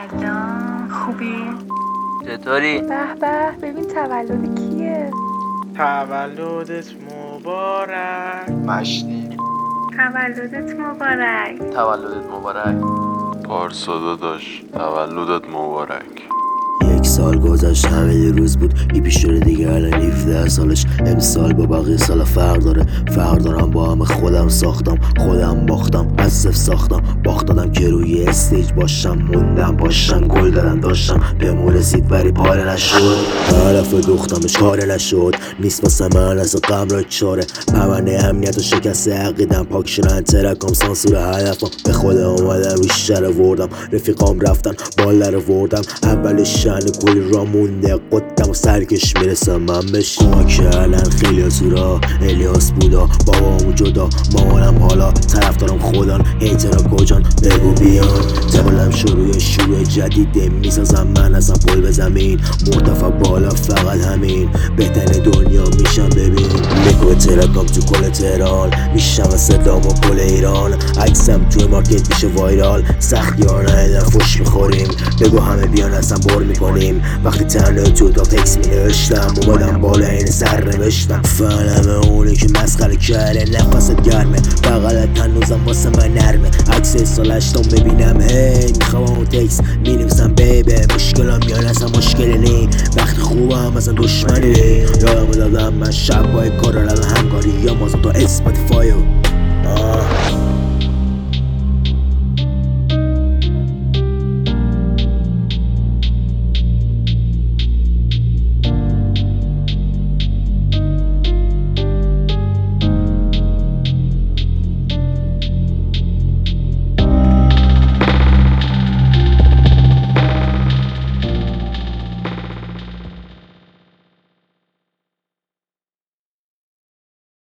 سلام، خوبی؟ چطوری؟ به به، ببین تولد کیه؟ تولدت مبارک. مشتی تولدت مبارک. تولدت مبارک. پارسا داداش تولدت مبارک. 1 سال گذشت همه روز بود پیش شده دیگه الان 17 سالش. امسال با بقیه سالا فرق دارم با همه خودم ساختم، خودم باختم، از صفر ساختم، باخت دادم که روی استیج باشم، موندم باشم، گل دادم داشتم بهمون رسید ولی پاره نشد. هدف دوختمش کار نشد، نیست واسه من از غم را چاره. پرونده امنیت و شکست عقیدم، پاک شدن ترکام، سانسور هدفم، به خودم اومدم ریشه رو وردم، رفیقام رفتن بالا رو وردم، اولش شن کلی را مونده قدم و سرکش میرسم من بهش. کمک کردن خیلی تو را الیاس بودا، بابامو جدا، مامانم حالا، طرفدارم خودان، هیترا کجان بگو بیان. تبالم شروع جدیده میسازم من ازم پل به زمین، مرتفع بالا فقط همین، بهترین دنیا میشم ببین. میکو ترکام تو کل تهران، میشم صدام و کل ایران، عکسم توی مارکت میشه وایرال، سختی ها ندیدن فش میخوریم، بگو همه بیان ازم بر میکنیم. وقتی تنه تو تا تکس مینوشتم اومدم بالا این سر نوشتم، فهمه اونی که مسخره کرده نفست گرمه، بغلت هنوزم واسه من نرمه، عکس سال 8 ببینم هی میخوام اون تکس مینویسم بیبه، مشکلم میان اصلا مشکلی نی، وقتی خوبم اصلا دشمنی یادم دادم من شب بای کار همکاری یا مازم تا اسپاتیفایو.